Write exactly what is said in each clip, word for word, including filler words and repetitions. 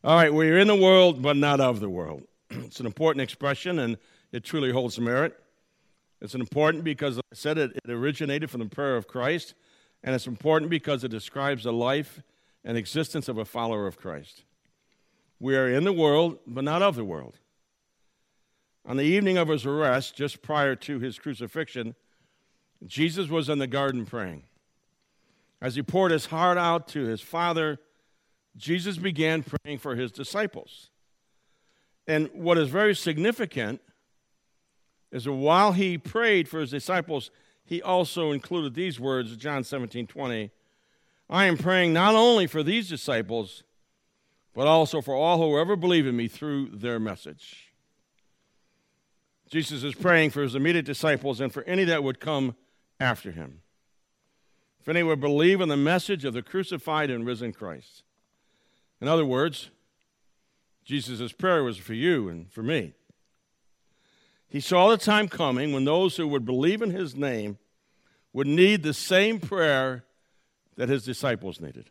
All right, we're in the world, but not of the world. It's an important expression, and it truly holds merit. It's important because, like I said, it, it originated from the prayer of Christ, and it's important because it describes the life and existence of a follower of Christ. We are in the world, but not of the world. On the evening of his arrest, just prior to his crucifixion, Jesus was in the garden praying. As he poured his heart out to his Father, Jesus began praying for his disciples. And what is very significant is that while he prayed for his disciples, he also included these words, John seventeen twenty, I am praying not only for these disciples, but also for all who ever believe in me through their message. Jesus is praying for his immediate disciples and for any that would come after him. If any would believe in the message of the crucified and risen Christ. In other words, Jesus' prayer was for you and for me. He saw the time coming when those who would believe in his name would need the same prayer that his disciples needed.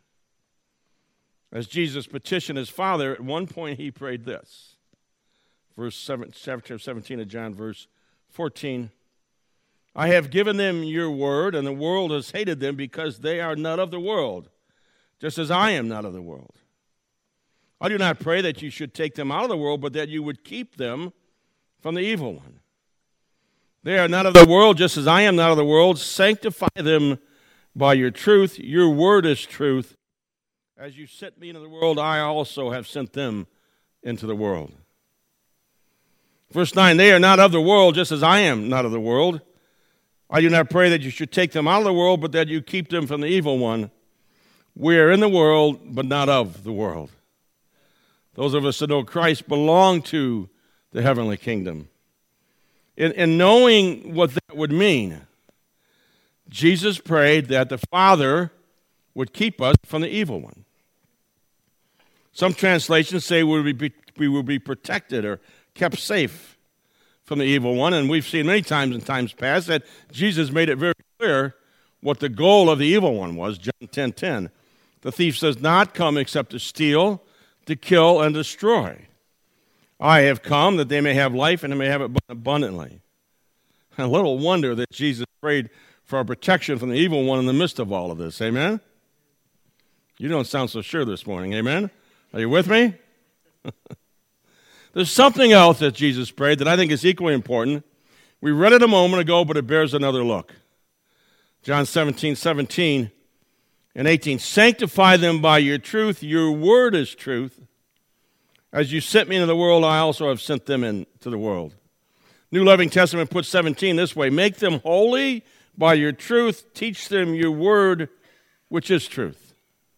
As Jesus petitioned his Father, at one point he prayed this. Verse seven, chapter seventeen of John, verse fourteen. I have given them your word, and the world has hated them because they are not of the world, just as I am not of the world. I do not pray that you should take them out of the world, but that you would keep them from the evil one. They are not of the world, just as I am not of the world. Sanctify them by your truth. Your word is truth. As you sent me into the world, I also have sent them into the world. Verse nine, they are not of the world, just as I am not of the world. I do not pray that you should take them out of the world, but that you keep them from the evil one. We are in the world, but not of the world. Those of us that know Christ belong to the heavenly kingdom. In, in knowing what that would mean, Jesus prayed that the Father would keep us from the evil one. Some translations say we will be, we will be protected or kept safe from the evil one, and we've seen many times in times past that Jesus made it very clear what the goal of the evil one was. John ten ten. The thief does not come except to steal, to kill, and destroy. I have come that they may have life and they may have it abundantly. And little wonder that Jesus prayed for our protection from the evil one in the midst of all of this. Amen? You don't sound so sure this morning. Amen? Are you with me? There's something else that Jesus prayed that I think is equally important. We read it a moment ago, but it bears another look. John seventeen seventeen and eighteen. Sanctify them by your truth. Your word is truth. As you sent me into the world, I also have sent them into the world. New Living Testament puts seventeen this way. Make them holy by your truth. Teach them your word, which is truth.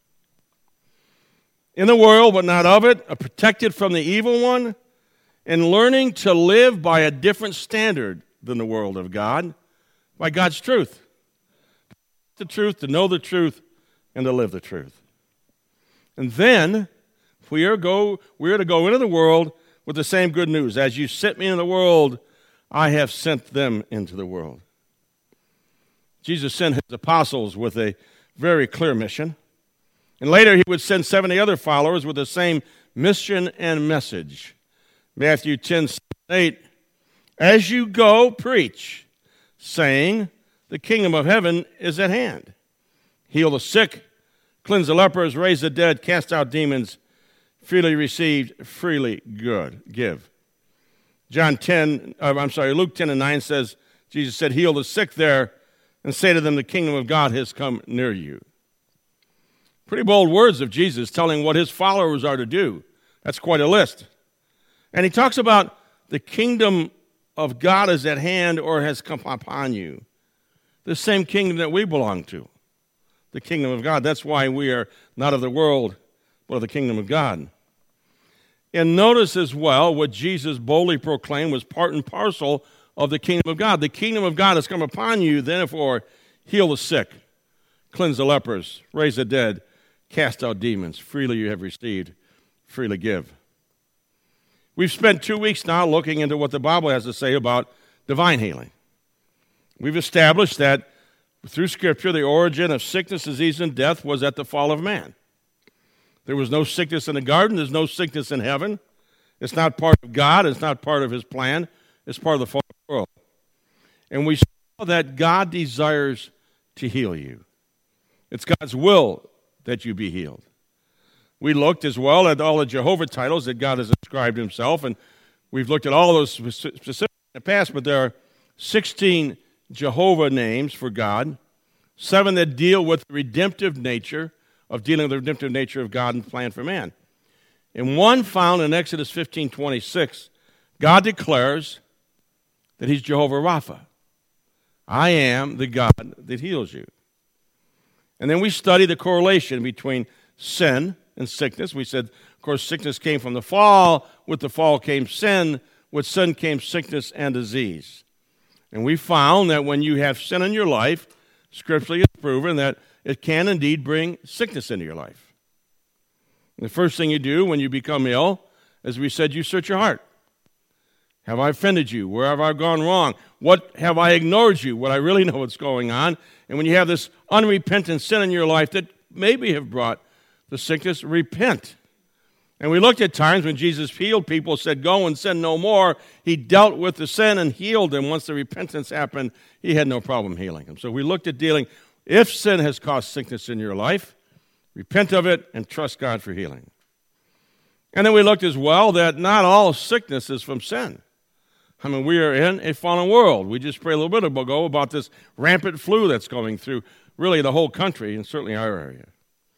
In the world, but not of it, are protected from the evil one, and learning to live by a different standard than the world of God, by God's truth. The truth, to know the truth, and to live the truth. And then we are go we are to go into the world with the same good news. As you sent me into the world, I have sent them into the world. Jesus sent his apostles with a very clear mission. And later he would send seventy other followers with the same mission and message. Matthew ten, eight, as you go, preach, saying, the kingdom of heaven is at hand. Heal the sick, cleanse the lepers, raise the dead, cast out demons, freely received, freely good, give. John ten, uh, I'm sorry, Luke ten and nine says, Jesus said, heal the sick there and say to them, the kingdom of God has come near you. Pretty bold words of Jesus telling what his followers are to do. That's quite a list. And he talks about the kingdom of God is at hand or has come upon you. The same kingdom that we belong to. The kingdom of God. That's why we are not of the world, but of the kingdom of God. And notice as well what Jesus boldly proclaimed was part and parcel of the kingdom of God. The kingdom of God has come upon you, therefore heal the sick, cleanse the lepers, raise the dead, cast out demons. Freely you have received, freely give. We've spent two weeks now looking into what the Bible has to say about divine healing. We've established that through Scripture, the origin of sickness, disease, and death was at the fall of man. There was no sickness in the garden. There's no sickness in heaven. It's not part of God. It's not part of his plan. It's part of the fallen world. And we saw that God desires to heal you. It's God's will that you be healed. We looked as well at all the Jehovah titles that God has ascribed himself, and we've looked at all those specifics in the past, but there are sixteen Jehovah names for God, seven that deal with the redemptive nature of dealing with the redemptive nature of God and plan for man. And one found in Exodus fifteen twenty-six, God declares that he's Jehovah Rapha. I am the God that heals you. And then we study the correlation between sin and sickness. We said, of course, sickness came from the fall. With the fall came sin. With sin came sickness and disease. And we found that when you have sin in your life, scripturally it's proven that it can indeed bring sickness into your life. And the first thing you do when you become ill, as we said, you search your heart. Have I offended you? Where have I gone wrong? What have I ignored you? What I really know what's going on. And when you have this unrepentant sin in your life that maybe have brought the sickness, repent. And we looked at times when Jesus healed people, said, go and sin no more. He dealt with the sin and healed them. Once the repentance happened, he had no problem healing them. So we looked at dealing, if sin has caused sickness in your life, repent of it and trust God for healing. And then we looked as well that not all sickness is from sin. I mean, we are in a fallen world. We just prayed a little bit ago about this rampant flu that's going through really the whole country and certainly our area.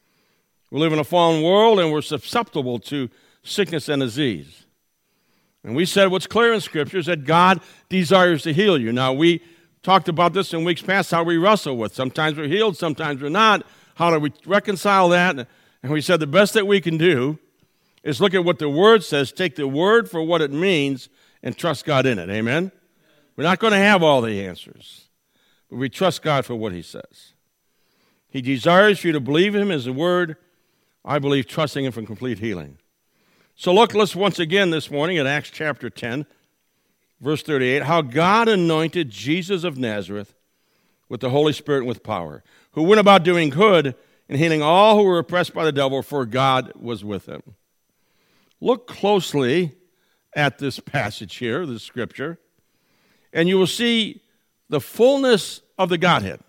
We live in a fallen world and we're susceptible to sickness and disease. And we said what's clear in Scripture is that God desires to heal you. Now, we talked about this in weeks past, how we wrestle with. Sometimes we're healed, sometimes we're not. How do we reconcile that? And we said the best that we can do is look at what the Word says, take the Word for what it means, and trust God in it. Amen? We're not going to have all the answers, but we trust God for what he says. He desires for you to believe him as a word. I believe trusting him for complete healing. So look, let's once again this morning at Acts chapter ten, verse thirty-eight, how God anointed Jesus of Nazareth with the Holy Spirit and with power, who went about doing good and healing all who were oppressed by the devil, for God was with him. Look closely at this passage here, this scripture, and you will see the fullness of the Godhead.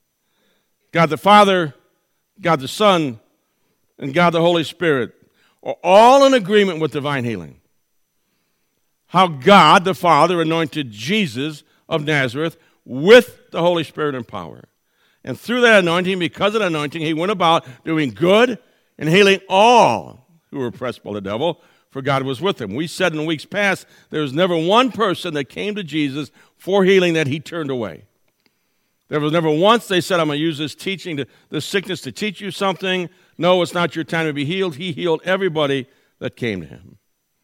God the Father, God the Son, and God the Holy Spirit are all in agreement with divine healing. How God the Father anointed Jesus of Nazareth with the Holy Spirit and power. And through that anointing, because of that anointing, he went about doing good and healing all who were oppressed by the devil, for God was with him. We said in weeks past, there was never one person that came to Jesus for healing that he turned away. There was never once they said, I'm going to use this teaching, to, this sickness to teach you something. No, it's not your time to be healed. He healed everybody that came to him.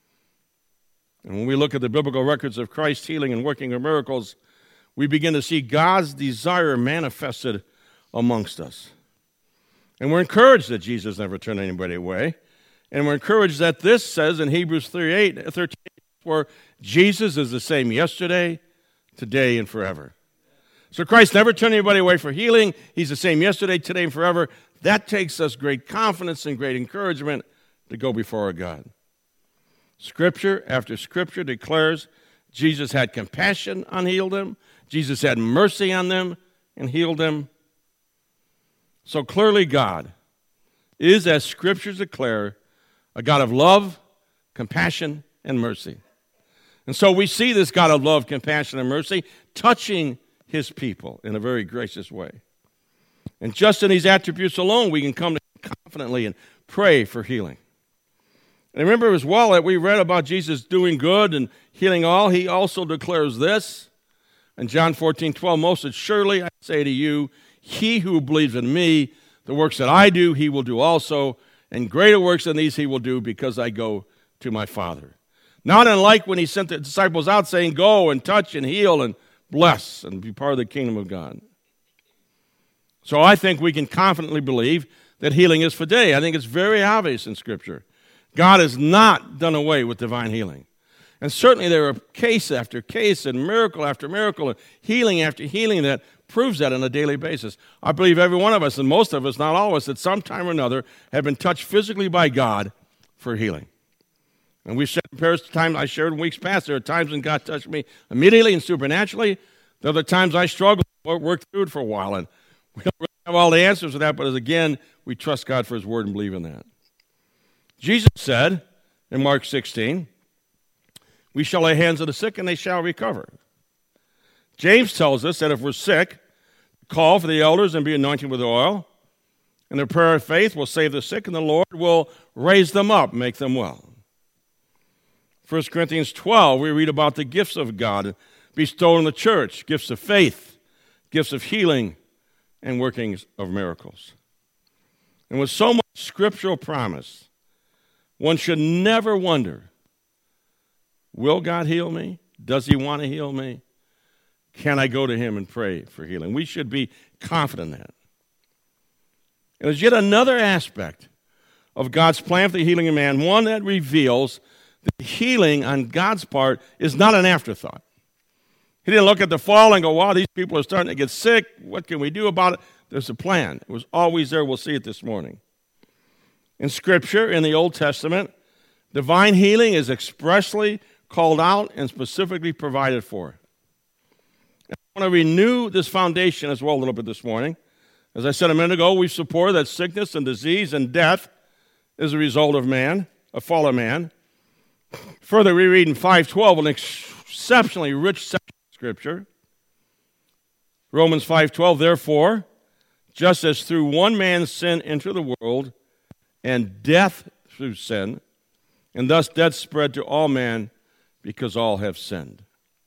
And when we look at the biblical records of Christ healing and working of miracles, we begin to see God's desire manifested amongst us. And we're encouraged that Jesus never turned anybody away. And we're encouraged that this says in Hebrews thirteen, where Jesus is the same yesterday, today, and forever. So Christ never turned anybody away for healing. He's the same yesterday, today, and forever. That takes us great confidence and great encouragement to go before our God. Scripture after Scripture declares Jesus had compassion and healed them. Jesus had mercy on them and healed them. So clearly God is, as Scriptures declare, a God of love, compassion, and mercy. And so we see this God of love, compassion, and mercy touching his people in a very gracious way. And just in these attributes alone, we can come to him confidently and pray for healing. And remember as well that we read about Jesus doing good and healing all. He also declares this in John fourteen twelve, most assuredly I say to you, he who believes in me, the works that I do, he will do also. And greater works than these he will do, because I go to my Father. Not unlike when he sent the disciples out saying, go and touch and heal and bless and be part of the kingdom of God. So I think we can confidently believe that healing is for today. I think it's very obvious in Scripture. God has not done away with divine healing. And certainly there are case after case and miracle after miracle and healing after healing that proves that on a daily basis. I believe every one of us, and most of us, not all of us, at some time or another, have been touched physically by God for healing. And we've said in various times I shared in weeks past, there are times when God touched me immediately and supernaturally. There are other times I struggled, worked through it for a while, and we don't really have all the answers to that, but as again, we trust God for his word and believe in that. Jesus said in Mark sixteen, we shall lay hands on the sick and they shall recover. James tells us that if we're sick, call for the elders and be anointed with oil, and the prayer of faith will save the sick, and the Lord will raise them up, make them well. First Corinthians twelve, we read about the gifts of God bestowed on the church, gifts of faith, gifts of healing, and workings of miracles. And with so much scriptural promise, one should never wonder, will God heal me? Does he want to heal me? Can I go to him and pray for healing? We should be confident in that. And there's yet another aspect of God's plan for the healing of man, one that reveals that healing on God's part is not an afterthought. He didn't look at the fall and go, wow, these people are starting to get sick. What can we do about it? There's a plan. It was always there. We'll see it this morning. In Scripture, in the Old Testament, divine healing is expressly called out and specifically provided for. I want to renew this foundation as well a little bit this morning. As I said a minute ago, we support that sickness and disease and death is a result of man, a fallen man. Further, we read in five twelve, an exceptionally rich section of Scripture. Romans five twelve, therefore, just as through one man's sin entered the world, and death through sin, and thus death spread to all men because all have sinned.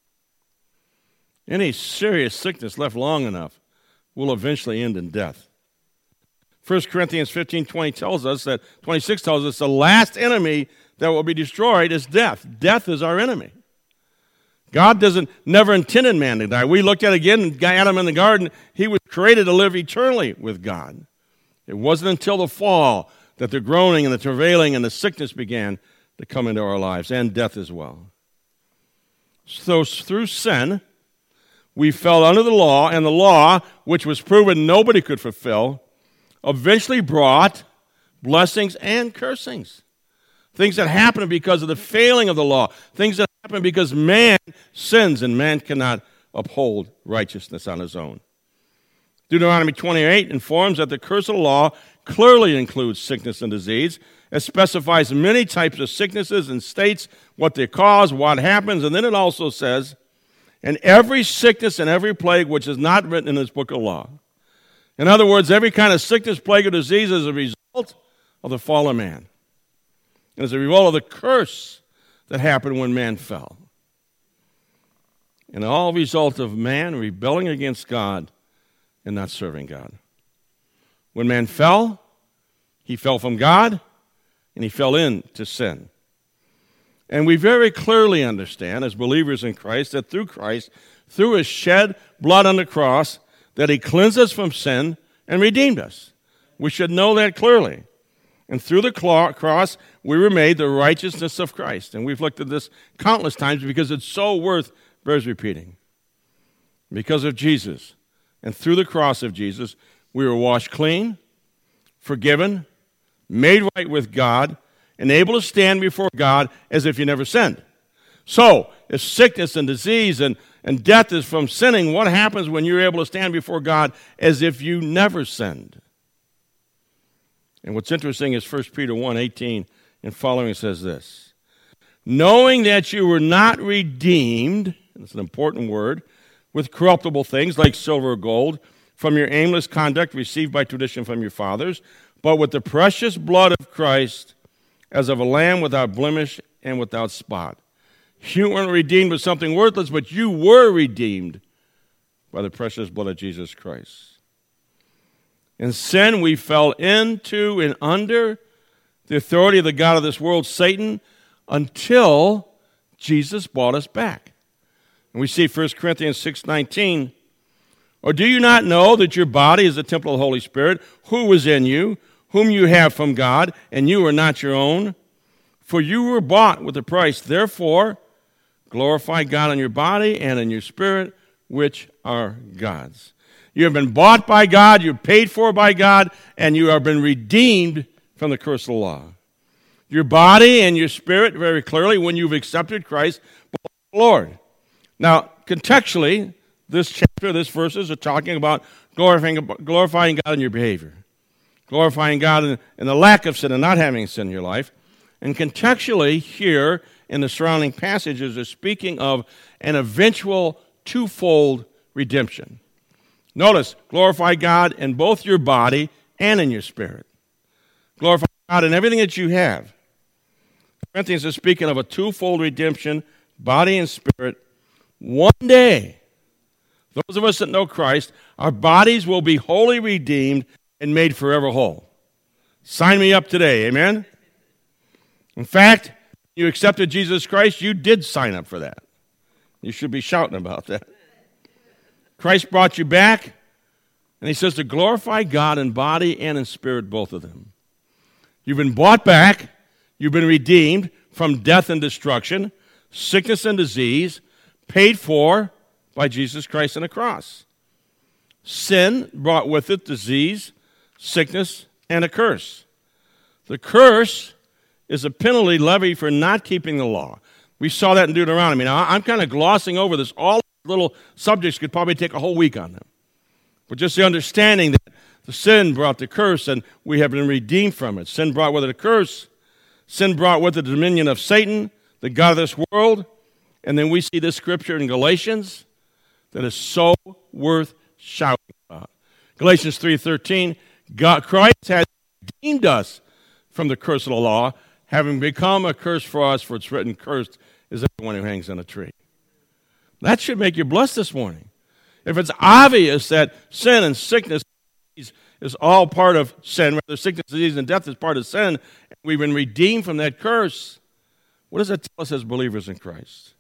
Any serious sickness left long enough will eventually end in death. First Corinthians fifteen twenty tells us that, twenty-six tells us the last enemy that will be destroyed is death. Death is our enemy. God doesn't never intended man to die. We looked at again Adam in the garden. He was created to live eternally with God. It wasn't until the fall that the groaning and the travailing and the sickness began to come into our lives, and death as well. So through sin, we fell under the law, and the law, which was proven nobody could fulfill, eventually brought blessings and cursings. Things that happen because of the failing of the law. Things that happen because man sins, and man cannot uphold righteousness on his own. Deuteronomy twenty-eight informs that the curse of the law clearly includes sickness and disease. It specifies many types of sicknesses and states what they cause, what happens, and then it also says, and every sickness and every plague which is not written in this book of law. In other words, every kind of sickness, plague, or disease is a result of the fall of man. And as a result of the curse that happened when man fell. And all result of man rebelling against God and not serving God. When man fell, he fell from God, and he fell into sin. And we very clearly understand, as believers in Christ, that through Christ, through his shed blood on the cross, that he cleansed us from sin and redeemed us. We should know that clearly. And through the cross, we were made the righteousness of Christ. And we've looked at this countless times because it's so worth, bears repeating. Because of Jesus, and through the cross of Jesus, we were washed clean, forgiven, made right with God, and able to stand before God as if you never sinned. So, if sickness and disease and, and death is from sinning, what happens when you're able to stand before God as if you never sinned? And what's interesting is First Peter one eighteen and following says this, knowing that you were not redeemed, and it's an important word, with corruptible things like silver or gold, from your aimless conduct received by tradition from your fathers, but with the precious blood of Christ, as of a lamb without blemish and without spot. You weren't redeemed with something worthless, but you were redeemed by the precious blood of Jesus Christ. In sin, we fell into and under the authority of the god of this world, Satan, until Jesus bought us back. And we see First Corinthians six nineteen, or do you not know that your body is the temple of the Holy Spirit, who is in you, whom you have from God, and you are not your own? For you were bought with a price. Therefore, glorify God in your body and in your spirit, which are God's. You have been bought by God, you're paid for by God, and you have been redeemed from the curse of the law. Your body and your spirit, very clearly, when you've accepted Christ, belong to the Lord. Now, contextually, this chapter, this verses are talking about glorifying, glorifying God in your behavior. Glorifying God in, in the lack of sin and not having sin in your life. And contextually, here in the surrounding passages are speaking of an eventual twofold redemption. Notice, glorify God in both your body and in your spirit. Glorify God in everything that you have. Corinthians is speaking of a twofold redemption, body and spirit. One day, those of us that know Christ, our bodies will be wholly redeemed and made forever whole. Sign me up today, amen? In fact, you accepted Jesus Christ, you did sign up for that. You should be shouting about that. Christ brought you back, and he says to glorify God in body and in spirit, both of them. You've been bought back, you've been redeemed from death and destruction, sickness and disease, paid for by Jesus Christ on the cross. Sin brought with it disease, sickness, and a curse. The curse is a penalty levied for not keeping the law. We saw that in Deuteronomy. Now, I'm kind of glossing over this. All little subjects could probably take a whole week on them. But just the understanding that the sin brought the curse and we have been redeemed from it. Sin brought with it a curse. Sin brought with it the dominion of Satan, the god of this world. And then we see this scripture in Galatians that is so worth shouting about. Galatians three thirteen, God, Christ has redeemed us from the curse of the law, having become a curse for us, for it's written, cursed is everyone who hangs on a tree. That should make you blessed this morning. If it's obvious that sin and sickness is all part of sin, rather sickness, disease, and death is part of sin, and we've been redeemed from that curse, what does that tell us as believers in Christ?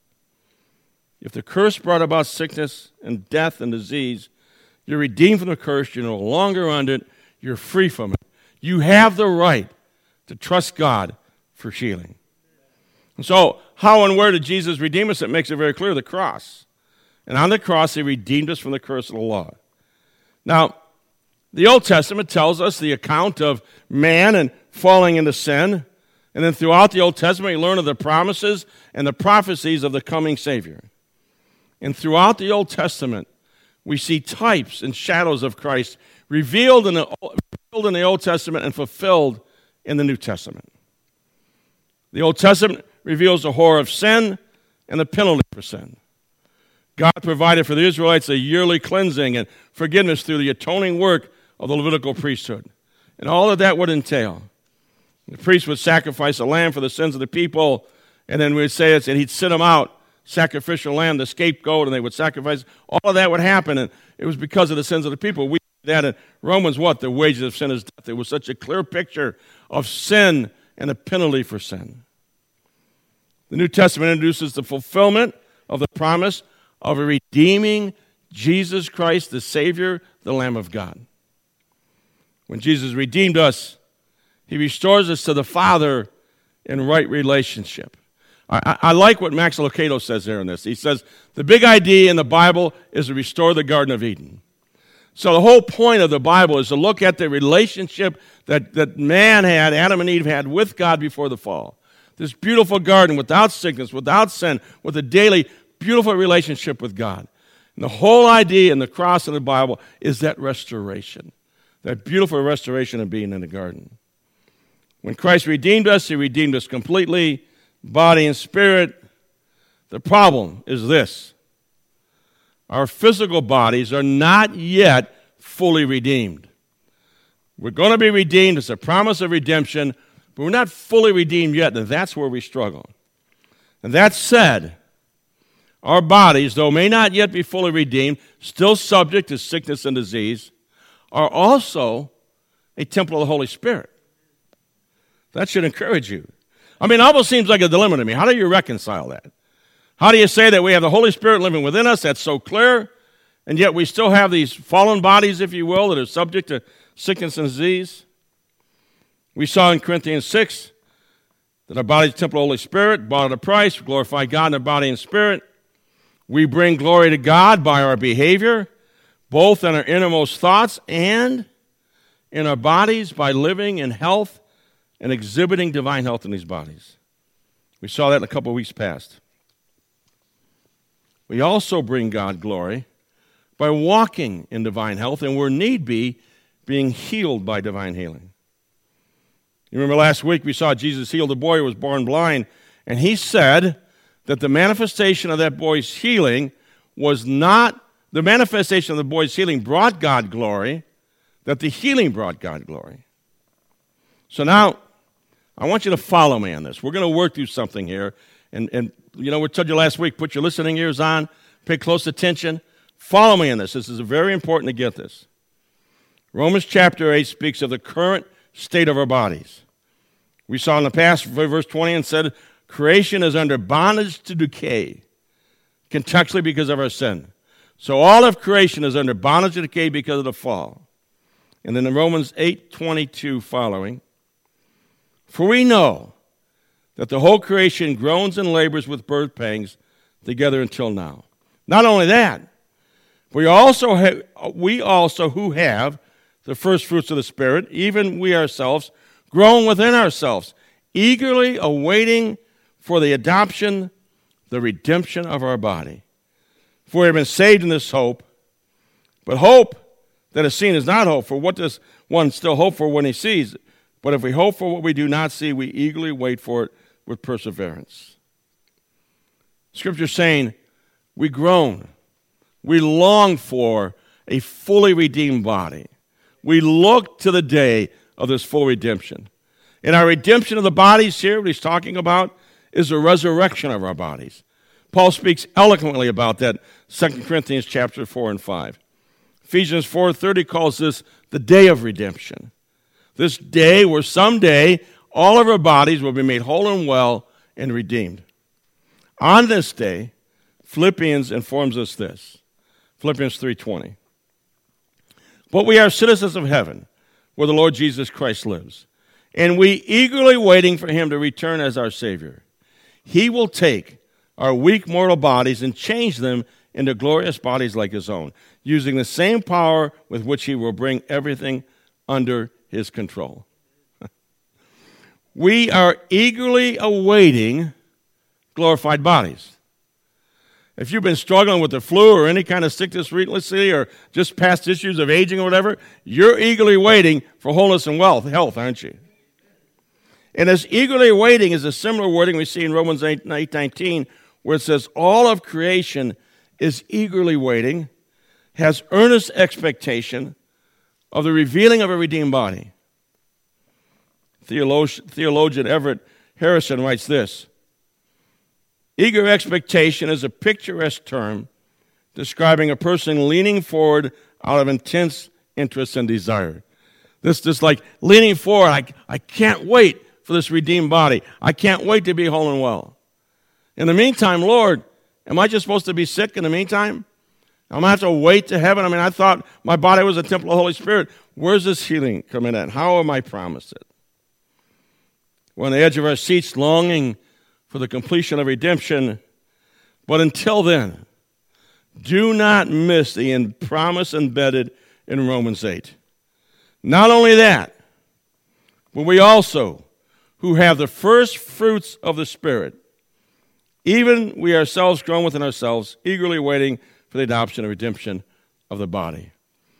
If the curse brought about sickness and death and disease, you're redeemed from the curse, you're no longer under it, you're free from it. You have the right to trust God for healing. And so, how and where did Jesus redeem us? It makes it very clear, the cross. And on the cross, he redeemed us from the curse of the law. Now, the Old Testament tells us the account of man and falling into sin. And then throughout the Old Testament, we learn of the promises and the prophecies of the coming Savior. And throughout the Old Testament, we see types and shadows of Christ revealed in the, revealed in the Old Testament and fulfilled in the New Testament. The Old Testament reveals the horror of sin and the penalty for sin. God provided for the Israelites a yearly cleansing and forgiveness through the atoning work of the Levitical priesthood. And all of that would entail. The priest would sacrifice a lamb for the sins of the people, and then we'd say it, and he'd send them out, sacrificial lamb, the scapegoat, and they would sacrifice. All of that would happen, and it was because of the sins of the people. We see that in Romans, what? The wages of sin is death. It was such a clear picture of sin and a penalty for sin. The New Testament introduces the fulfillment of the promise of a redeeming Jesus Christ, the Savior, the Lamb of God. When Jesus redeemed us, he restores us to the Father in right relationship. I, I like what Max Lucado says there in this. He says, the big idea in the Bible is to restore the Garden of Eden. So the whole point of the Bible is to look at the relationship that, that man had, Adam and Eve had with God before the fall. This beautiful garden without sickness, without sin, with a daily beautiful relationship with God. And the whole idea in the cross in the Bible is that restoration, that beautiful restoration of being in the garden. When Christ redeemed us, he redeemed us completely, body and spirit. The problem is this. Our physical bodies are not yet fully redeemed. We're going to be redeemed. It's a promise of redemption, but we're not fully redeemed yet, and that's where we struggle. And that said, our bodies, though may not yet be fully redeemed, still subject to sickness and disease, are also a temple of the Holy Spirit. That should encourage you. I mean, it almost seems like a dilemma to me. How do you reconcile that? How do you say that we have the Holy Spirit living within us? That's so clear. And yet we still have these fallen bodies, if you will, that are subject to sickness and disease. We saw in Corinthians six that our body is the temple of the Holy Spirit, bought at a price, we glorify God in our body and spirit. We bring glory to God by our behavior, both in our innermost thoughts and in our bodies by living in health and exhibiting divine health in these bodies. We saw that in a couple of weeks past. We also bring God glory by walking in divine health and, where need be, being healed by divine healing. You remember last week we saw Jesus heal the boy who was born blind, and he said that the manifestation of that boy's healing was not, the manifestation of the boy's healing brought God glory, that the healing brought God glory. So now, I want you to follow me on this. We're going to work through something here. And, and you know, we told you last week, put your listening ears on, pay close attention. Follow me on this. This is very important to get this. Romans chapter eight speaks of the current state of our bodies. We saw in the past, verse twenty, and said, creation is under bondage to decay, contextually because of our sin. So all of creation is under bondage to decay because of the fall. And then in Romans eight twenty-two following, for we know that the whole creation groans and labors with birth pangs together until now. Not only that, we also have, we also who have the first fruits of the Spirit, even we ourselves, groan within ourselves, eagerly awaiting for the adoption, the redemption of our body. For we have been saved in this hope, but hope that is seen is not hope. For what does one still hope for when he sees? But if we hope for what we do not see, we eagerly wait for it with perseverance. Scripture is saying we groan. We long for a fully redeemed body. We look to the day of this full redemption. And our redemption of the bodies here, what he's talking about, is the resurrection of our bodies. Paul speaks eloquently about that, Second Corinthians chapter four and five. Ephesians four thirty calls this the day of redemption. This day where someday all of our bodies will be made whole and well and redeemed. On this day, Philippians informs us this. Philippians three twenty. But we are citizens of heaven, where the Lord Jesus Christ lives, and we eagerly waiting for him to return as our Savior. He will take our weak mortal bodies and change them into glorious bodies like his own, using the same power with which he will bring everything under his control. We are eagerly awaiting glorified bodies. If you've been struggling with the flu or any kind of sickness recently or just past issues of aging or whatever, you're eagerly waiting for wholeness and wealth, health, aren't you? And as eagerly waiting is a similar wording we see in Romans eight nineteen, where it says, all of creation is eagerly waiting, has earnest expectation of the revealing of a redeemed body. Theologian, theologian Everett Harrison writes this: eager expectation is a picturesque term describing a person leaning forward out of intense interest and desire. This is like leaning forward. I, I can't wait for this redeemed body. I can't wait to be whole and well. In the meantime, Lord, am I just supposed to be sick in the meantime? I'm going to have to wait to heaven. I mean, I thought my body was a temple of the Holy Spirit. Where's this healing coming at? How am I promised it? We're on the edge of our seats longing for the completion of redemption. But until then, do not miss the promise embedded in Romans eight. Not only that, but we also, who have the first fruits of the Spirit, even we ourselves grown within ourselves, eagerly waiting for the adoption and redemption of the body.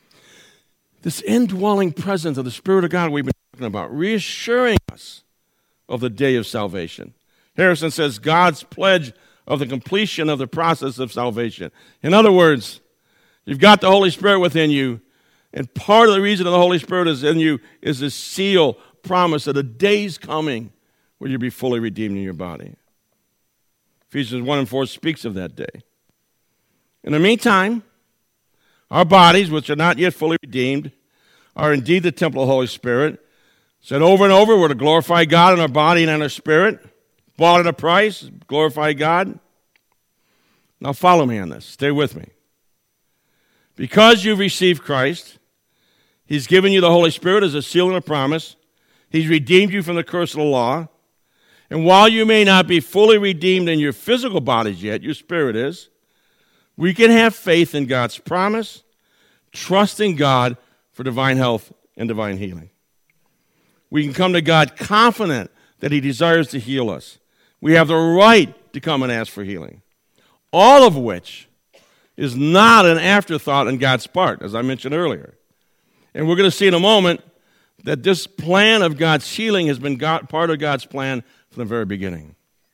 This indwelling presence of the Spirit of God we've been talking about, reassuring us of the day of salvation. Harrison says God's pledge of the completion of the process of salvation. In other words, you've got the Holy Spirit within you, and part of the reason the Holy Spirit is in you is this seal promise that a day's coming where you'll be fully redeemed in your body. Ephesians one and four speaks of that day. In the meantime, our bodies, which are not yet fully redeemed, are indeed the temple of the Holy Spirit. Said over and over, we're to glorify God in our body and in our spirit. Bought at a price, glorify God. Now follow me on this. Stay with me. Because you've received Christ, he's given you the Holy Spirit as a seal and a promise. He's redeemed you from the curse of the law. And while you may not be fully redeemed in your physical bodies yet, your spirit is, we can have faith in God's promise trusting God for divine health and divine healing. We can come to God confident that he desires to heal us. We have the right to come and ask for healing, all of which is not an afterthought on God's part, as I mentioned earlier. And we're going to see in a moment that this plan of God's healing has been God, part of God's plan from the very beginning.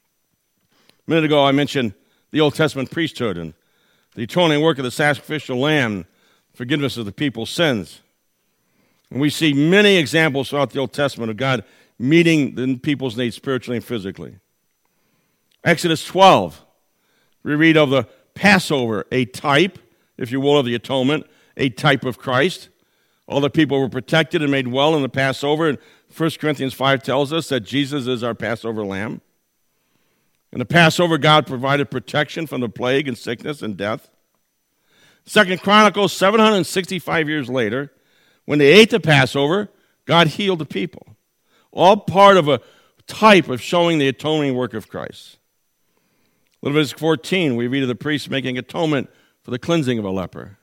A minute ago, I mentioned the Old Testament priesthood and the atoning work of the sacrificial lamb, forgiveness of the people's sins. And we see many examples throughout the Old Testament of God meeting the people's needs spiritually and physically. Exodus twelve, we read of the Passover, a type, if you will, of the atonement, a type of Christ. All the people were protected and made well in the Passover. And First Corinthians five tells us that Jesus is our Passover lamb. In the Passover, God provided protection from the plague and sickness and death. Second Chronicles, seven hundred sixty-five years later, when they ate the Passover, God healed the people. All part of a type of showing the atoning work of Christ. Leviticus fourteen, we read of the priest making atonement for the cleansing of a leper.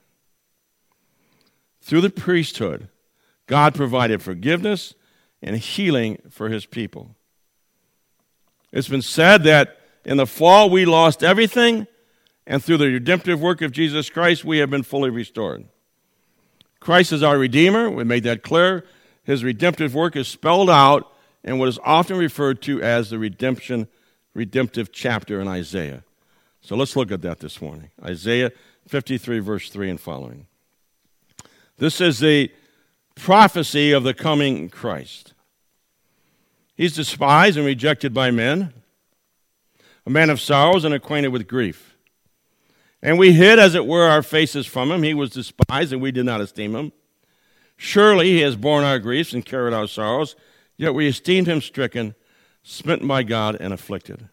Through the priesthood, God provided forgiveness and healing for his people. It's been said that in the fall we lost everything, and through the redemptive work of Jesus Christ, we have been fully restored. Christ is our Redeemer. We made that clear. His redemptive work is spelled out in what is often referred to as the redemption, redemptive chapter in Isaiah. So let's look at that this morning. Isaiah fifty-three, verse three and following. This is the prophecy of the coming Christ. He's despised and rejected by men, a man of sorrows and acquainted with grief. And we hid, as it were, our faces from him. He was despised, and we did not esteem him. Surely he has borne our griefs and carried our sorrows, yet we esteemed him stricken, smitten by God, and afflicted.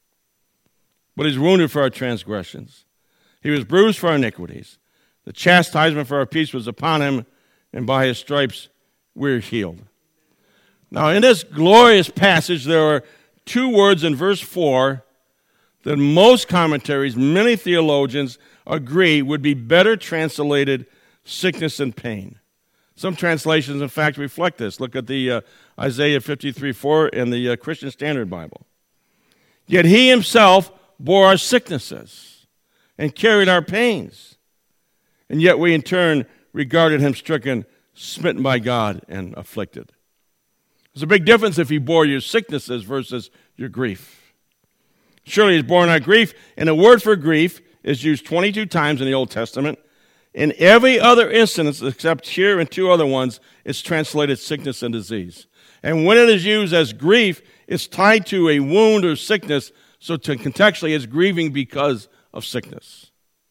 But he's wounded for our transgressions. He was bruised for our iniquities. The chastisement for our peace was upon him, and by his stripes we're healed. Now, in this glorious passage, there are two words in verse four that most commentaries, many theologians agree would be better translated sickness and pain. Some translations, in fact, reflect this. Look at the uh, Isaiah fifty-three four in the uh, Christian Standard Bible. Yet he himself bore our sicknesses and carried our pains, and yet we in turn regarded him stricken, smitten by God, and afflicted. There's a big difference if he bore your sicknesses versus your grief. Surely he's borne our grief, and the word for grief is used twenty-two times in the Old Testament. In every other instance, except here and two other ones, it's translated sickness and disease. And when it is used as grief, it's tied to a wound or sickness, so to contextually, it's grieving because of sickness.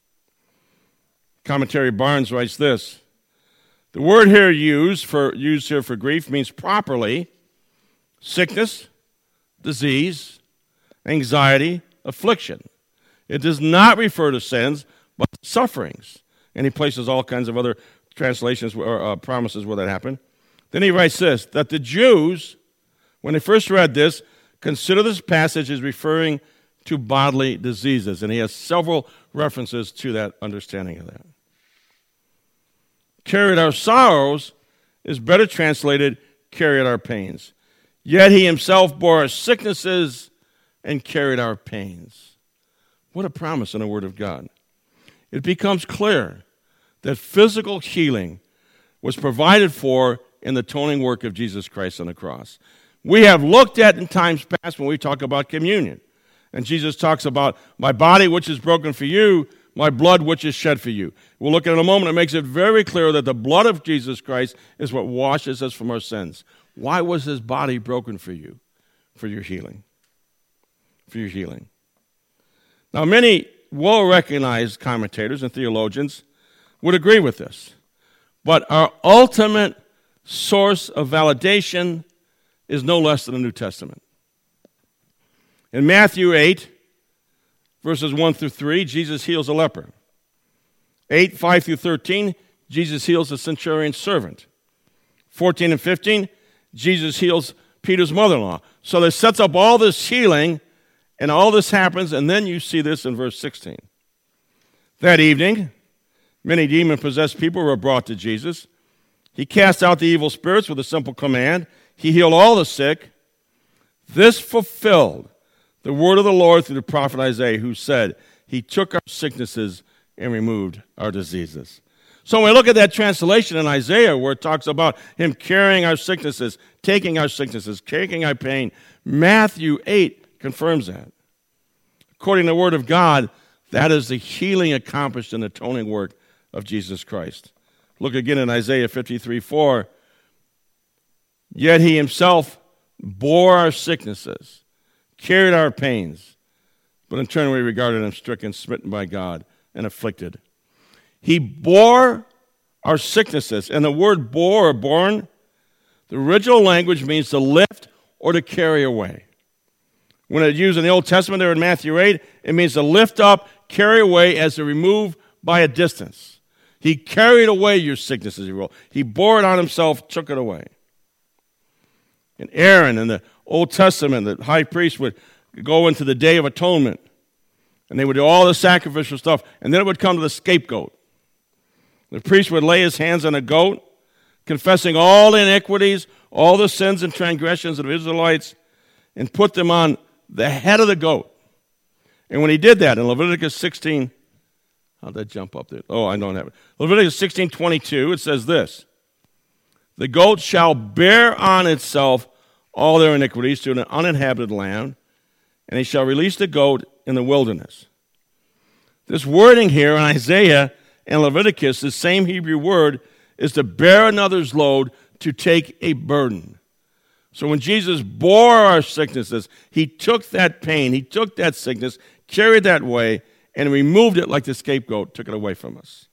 Commentary Barnes writes this: the word here used for used here for grief means properly sickness, disease, anxiety, affliction. It does not refer to sins, but sufferings. And he places all kinds of other translations or uh, promises where that happened. Then he writes this, that the Jews, when they first read this, consider this passage as referring to bodily diseases. And he has several references to that understanding of that. Carried our sorrows is better translated, carried our pains. Yet he himself bore our sicknesses and carried our pains. What a promise in the Word of God. It becomes clear that physical healing was provided for in the atoning work of Jesus Christ on the cross. We have looked at in times past when we talk about communion. And Jesus talks about my body which is broken for you, my blood which is shed for you. We'll look at it in a moment. It makes it very clear that the blood of Jesus Christ is what washes us from our sins. Why was his body broken for you? For your healing. For your healing. Now, many well-recognized commentators and theologians would agree with this. But our ultimate source of validation is no less than the New Testament. In Matthew eight, verses one through three, Jesus heals a leper. eight, five through thirteen, Jesus heals a centurion's servant. fourteen and fifteen, Jesus heals Peter's mother-in-law. So this sets up all this healing, and all this happens, and then you see this in verse sixteen. That evening, Many demon-possessed people were brought to Jesus. He cast out the evil spirits with a simple command. He healed all the sick. This fulfilled the word of the Lord through the prophet Isaiah, who said, He took our sicknesses and removed our diseases. So when we look at that translation in Isaiah where it talks about him carrying our sicknesses, taking our sicknesses, taking our pain, Matthew eight confirms that. According to the word of God, that is the healing accomplished in the atoning work of Jesus Christ. Look again in Isaiah fifty-three four. Yet he himself bore our sicknesses, carried our pains, but in turn we regarded him stricken, smitten by God, and afflicted. He bore our sicknesses. And the word bore or borne, the original language means to lift or to carry away. When it's used in the Old Testament there in Matthew eight, it means to lift up, carry away as to remove by a distance. He carried away your sicknesses, he wrote. He bore it on himself, took it away. And Aaron in the Old Testament, the high priest would go into the Day of Atonement, and they would do all the sacrificial stuff, and then it would come to the scapegoat. The priest would lay his hands on a goat, confessing all the iniquities, all the sins and transgressions of the Israelites, and put them on the head of the goat. And when he did that in Leviticus sixteen, how'd that jump up there? Oh, I don't have it. Leviticus sixteen twenty-two, it says this: The goat shall bear on itself all their iniquities to an uninhabited land, and he shall release the goat in the wilderness. This wording here in Isaiah and Leviticus, the same Hebrew word, is to bear another's load, to take a burden. So when Jesus bore our sicknesses, he took that pain, he took that sickness, carried that way, and removed it like the scapegoat, took it away from us.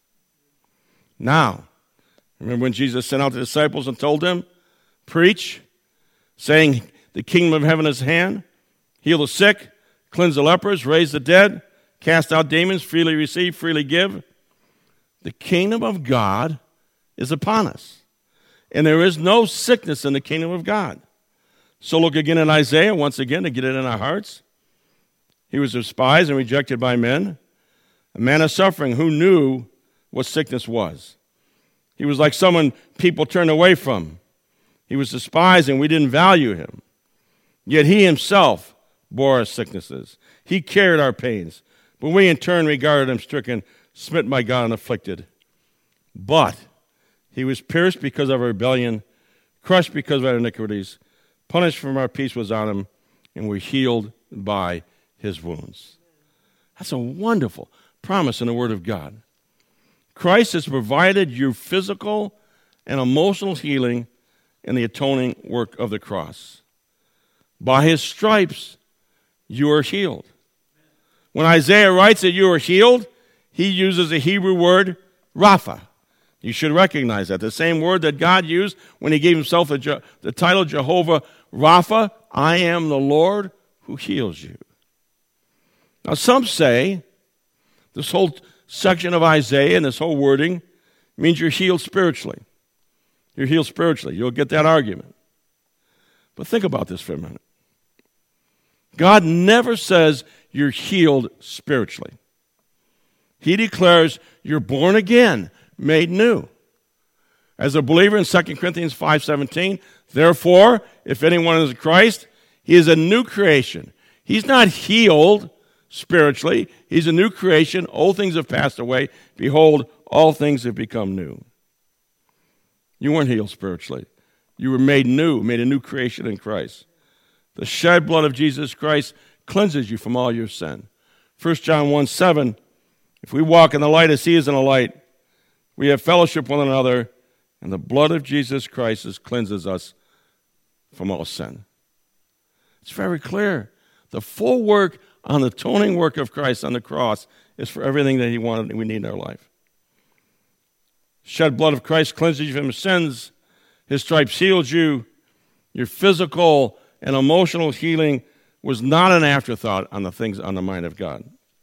Now, remember when Jesus sent out the disciples and told them, preach, saying the kingdom of heaven is at hand, heal the sick, cleanse the lepers, raise the dead, cast out demons, freely receive, freely give. The kingdom of God is upon us. And there is no sickness in the kingdom of God. So look again in Isaiah, once again, to get it in our hearts. He was despised and rejected by men, a man of suffering who knew what sickness was. He was like someone people turned away from. He was despised and we didn't value him. Yet he himself bore our sicknesses. He carried our pains. But we in turn regarded him stricken, smitten by God, and afflicted. But he was pierced because of our rebellion, crushed because of our iniquities, punished from our peace was on him, and we're healed by his wounds. That's a wonderful promise in the Word of God. Christ has provided you physical and emotional healing in the atoning work of the cross. By his stripes, you are healed. When Isaiah writes that you are healed, he uses the Hebrew word Rapha. You should recognize that. The same word that God used when he gave himself the, Je- the title Jehovah Rapha, I am the Lord who heals you. Now some say this whole section of Isaiah and this whole wording means you're healed spiritually. You're healed spiritually. You'll get that argument. But think about this for a minute. God never says you're healed spiritually. He declares you're born again, made new. As a believer in Second Corinthians five seventeen, therefore, if anyone is in Christ, he is a new creation. He's not healed spiritually. He's a new creation. Old things have passed away. Behold, all things have become new. You weren't healed spiritually. You were made new, made a new creation in Christ. The shed blood of Jesus Christ cleanses you from all your sin. First John one seven, if we walk in the light as he is in the light, we have fellowship with one another, and the blood of Jesus Christ cleanses us from all sin. It's very clear. The full work on the atoning work of Christ on the cross is for everything that he wanted and we need in our life. Shed blood of Christ cleanses you from your sins. His stripes healed you. Your physical and emotional healing was not an afterthought on the things on the mind of God.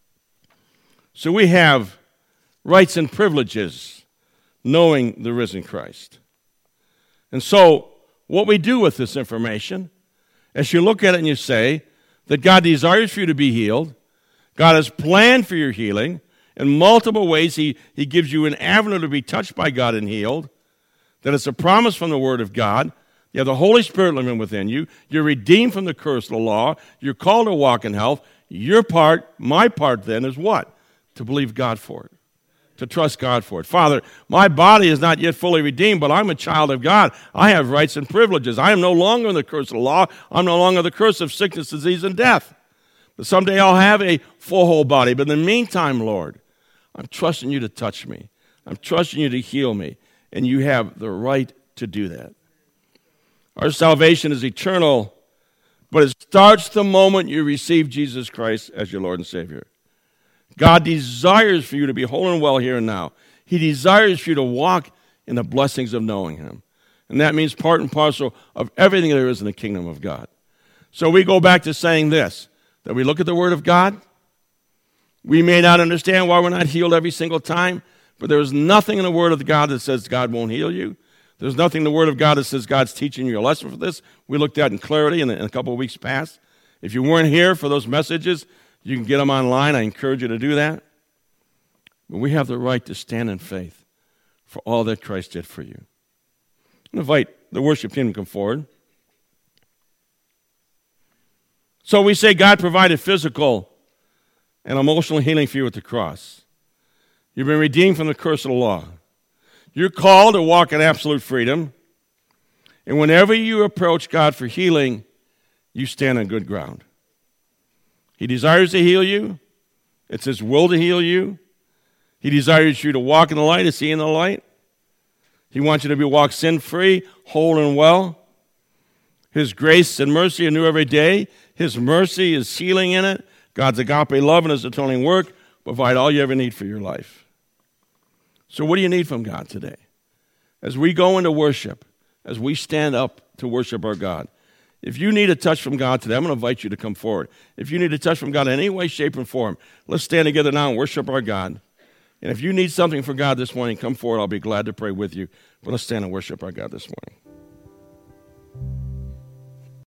So we have rights and privileges knowing the risen Christ. And so what we do with this information, as you look at it and you say that God desires for you to be healed, God has planned for your healing, In multiple ways, he, he gives you an avenue to be touched by God and healed, that it's a promise from the Word of God. You have the Holy Spirit living within you. You're redeemed from the curse of the law. You're called to walk in health. Your part, my part then, is what? To believe God for it, to trust God for it. Father, my body is not yet fully redeemed, but I'm a child of God. I have rights and privileges. I am no longer in the curse of the law. I'm no longer the curse of sickness, disease, and death. But someday I'll have a full whole body. But in the meantime, Lord, I'm trusting you to touch me. I'm trusting you to heal me. And you have the right to do that. Our salvation is eternal, but it starts the moment you receive Jesus Christ as your Lord and Savior. God desires for you to be whole and well here and now. He desires for you to walk in the blessings of knowing him. And that means part and parcel of everything there is in the kingdom of God. So we go back to saying this, that we look at the Word of God. We may not understand why we're not healed every single time, but there is nothing in the Word of God that says God won't heal you. There's nothing in the Word of God that says God's teaching you a lesson for this. We looked at in clarity in a couple of weeks past. If you weren't here for those messages, you can get them online. I encourage you to do that. But we have the right to stand in faith for all that Christ did for you. I invite the worship team to come forward. So we say God provided physical and emotional healing for you at the cross. You've been redeemed from the curse of the law. You're called to walk in absolute freedom. And whenever you approach God for healing, you stand on good ground. He desires to heal you. It's his will to heal you. He desires you to walk in the light, to see in the light. He wants you to be walk sin-free, whole and well. His grace and mercy are new every day. His mercy is healing in it. God's agape love and his atoning work provide all you ever need for your life. So what do you need from God today? As we go into worship, as we stand up to worship our God, if you need a touch from God today, I'm going to invite you to come forward. If you need a touch from God in any way, shape, and form, let's stand together now and worship our God. And if you need something from God this morning, come forward. I'll be glad to pray with you. But let's stand and worship our God this morning.